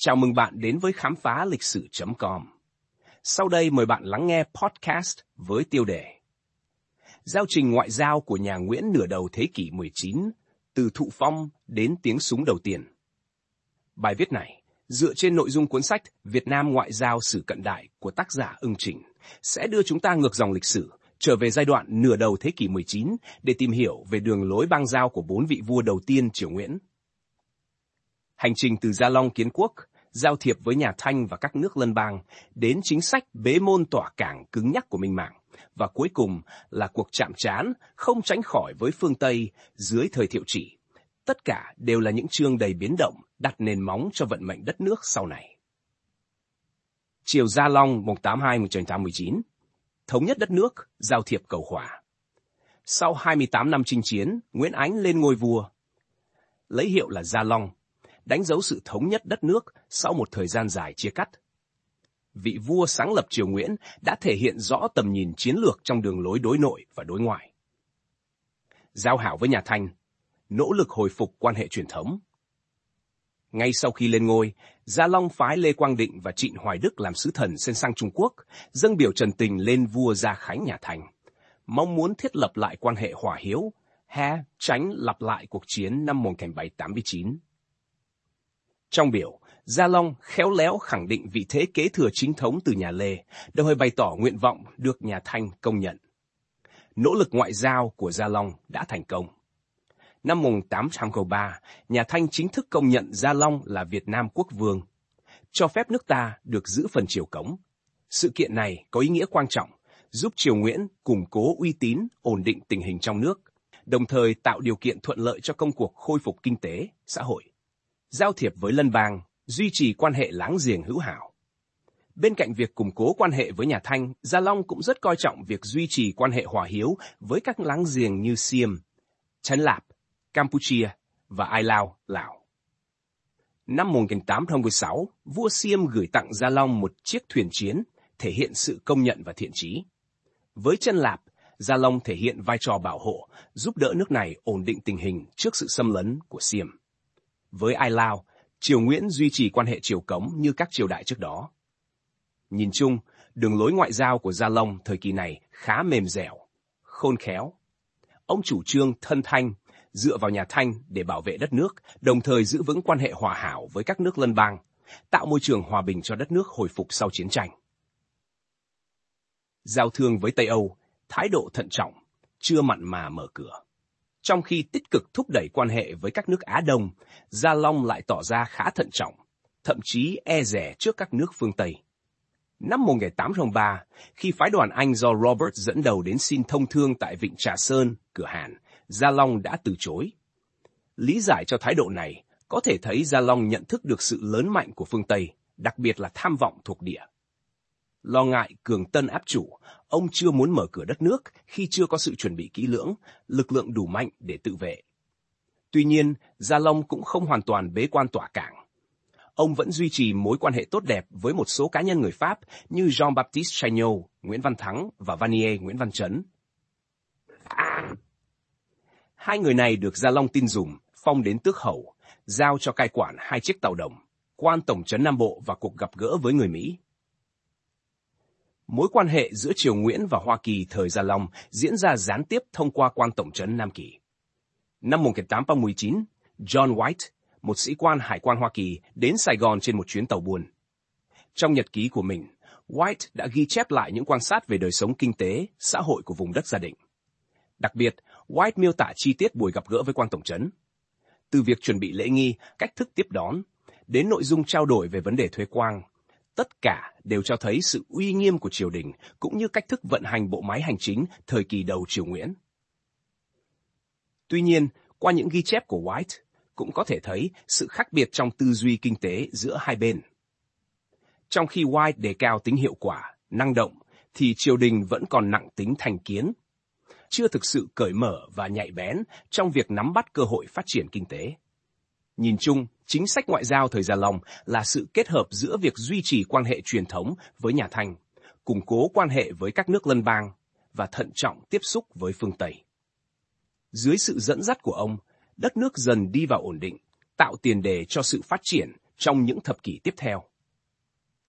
Chào mừng bạn đến với khám phá lịch sử.com. Sau đây mời bạn lắng nghe podcast với tiêu đề Giao trình ngoại giao của nhà Nguyễn nửa đầu thế kỷ 19, từ thụ phong đến tiếng súng đầu tiên. Bài viết này, dựa trên nội dung cuốn sách Việt Nam Ngoại giao sử cận đại của tác giả Ưng Trình, sẽ đưa chúng ta ngược dòng lịch sử, trở về giai đoạn nửa đầu thế kỷ 19 để tìm hiểu về đường lối bang giao của 4 vị vua đầu tiên triều Nguyễn. Hành trình từ Gia Long kiến quốc, giao thiệp với nhà Thanh và các nước lân bang, đến chính sách bế môn tỏa cảng cứng nhắc của Minh Mạng, và cuối cùng là cuộc chạm trán không tránh khỏi với phương Tây dưới thời Thiệu Trị. Tất cả đều là những chương đầy biến động, đặt nền móng cho vận mệnh đất nước sau này. Triều Gia Long 182-1819, thống nhất đất nước, giao thiệp cầu hòa. Sau 28 năm chinh chiến, Nguyễn Ánh lên ngôi vua, lấy hiệu là Gia Long, đánh dấu sự thống nhất đất nước sau một thời gian dài chia cắt. Vị vua sáng lập triều Nguyễn đã thể hiện rõ tầm nhìn chiến lược trong đường lối đối nội và đối ngoại. Giao hảo với nhà Thanh, nỗ lực hồi phục quan hệ truyền thống. Ngay sau khi lên ngôi, Gia Long phái Lê Quang Định và Trịnh Hoài Đức làm sứ thần xin sang Trung Quốc, dâng biểu trần tình lên vua Gia Khánh nhà Thanh, mong muốn thiết lập lại quan hệ hòa hiếu, tránh lặp lại cuộc chiến năm 1789. Trong biểu, Gia Long khéo léo khẳng định vị thế kế thừa chính thống từ nhà Lê, đồng thời bày tỏ nguyện vọng được nhà Thanh công nhận. Nỗ lực ngoại giao của Gia Long đã thành công. Năm 1803, nhà Thanh chính thức công nhận Gia Long là Việt Nam quốc vương, cho phép nước ta được giữ phần triều cống. Sự kiện này có ý nghĩa quan trọng, giúp triều Nguyễn củng cố uy tín, ổn định tình hình trong nước, đồng thời tạo điều kiện thuận lợi cho công cuộc khôi phục kinh tế, xã hội. Giao thiệp với lân bang, duy trì quan hệ láng giềng hữu hảo. Bên cạnh việc củng cố quan hệ với nhà Thanh, Gia Long cũng rất coi trọng việc duy trì quan hệ hòa hiếu với các láng giềng như Siêm, Chấn Lạp, Campuchia và Ai Lao, Lào. Năm 1806, vua Siêm gửi tặng Gia Long một chiếc thuyền chiến, thể hiện sự công nhận và thiện chí. Với Chấn Lạp, Gia Long thể hiện vai trò bảo hộ, giúp đỡ nước này ổn định tình hình trước sự xâm lấn của Siêm. Với Ai Lao, triều Nguyễn duy trì quan hệ triều cống như các triều đại trước đó. Nhìn chung, đường lối ngoại giao của Gia Long thời kỳ này khá mềm dẻo, khôn khéo. Ông chủ trương thân Thanh, dựa vào nhà Thanh để bảo vệ đất nước, đồng thời giữ vững quan hệ hòa hảo với các nước lân bang, tạo môi trường hòa bình cho đất nước hồi phục sau chiến tranh. Giao thương với Tây Âu, thái độ thận trọng, chưa mặn mà mở cửa. Trong khi tích cực thúc đẩy quan hệ với các nước Á Đông, Gia Long lại tỏ ra khá thận trọng, thậm chí e dè trước các nước phương Tây. Năm 1803, khi phái đoàn Anh do Robert dẫn đầu đến xin thông thương tại Vịnh Trà Sơn, Cửa Hàn, Gia Long đã từ chối. Lý giải cho thái độ này, có thể thấy Gia Long nhận thức được sự lớn mạnh của phương Tây, đặc biệt là tham vọng thuộc địa. Lo ngại cường tân áp chủ, ông chưa muốn mở cửa đất nước khi chưa có sự chuẩn bị kỹ lưỡng, lực lượng đủ mạnh để tự vệ. Tuy nhiên, Gia Long cũng không hoàn toàn bế quan tỏa cảng. Ông vẫn duy trì mối quan hệ tốt đẹp với một số cá nhân người Pháp như Jean-Baptiste Chagnot, Nguyễn Văn Thắng và Vanier Nguyễn Văn Trấn. Hai người này được Gia Long tin dùng, phong đến tước hầu, giao cho cai quản 2 chiếc tàu đồng, quan tổng trấn Nam Bộ và cuộc gặp gỡ với người Mỹ. Mối quan hệ giữa triều Nguyễn và Hoa Kỳ thời Gia Long diễn ra gián tiếp thông qua quan tổng trấn Nam Kỳ. Năm 1819, John White, một sĩ quan hải quan Hoa Kỳ, đến Sài Gòn trên một chuyến tàu buôn. Trong nhật ký của mình, White đã ghi chép lại những quan sát về đời sống kinh tế, xã hội của vùng đất Gia Định. Đặc biệt, White miêu tả chi tiết buổi gặp gỡ với quan tổng trấn. Từ việc chuẩn bị lễ nghi, cách thức tiếp đón, đến nội dung trao đổi về vấn đề thuế quan, tất cả đều cho thấy sự uy nghiêm của triều đình cũng như cách thức vận hành bộ máy hành chính thời kỳ đầu triều Nguyễn. Tuy nhiên, qua những ghi chép của White, cũng có thể thấy sự khác biệt trong tư duy kinh tế giữa hai bên. Trong khi White đề cao tính hiệu quả, năng động, thì triều đình vẫn còn nặng tính thành kiến, chưa thực sự cởi mở và nhạy bén trong việc nắm bắt cơ hội phát triển kinh tế. Nhìn chung, chính sách ngoại giao thời Gia Long là sự kết hợp giữa việc duy trì quan hệ truyền thống với nhà Thanh, củng cố quan hệ với các nước lân bang và thận trọng tiếp xúc với phương Tây. Dưới sự dẫn dắt của ông, đất nước dần đi vào ổn định, tạo tiền đề cho sự phát triển trong những thập kỷ tiếp theo.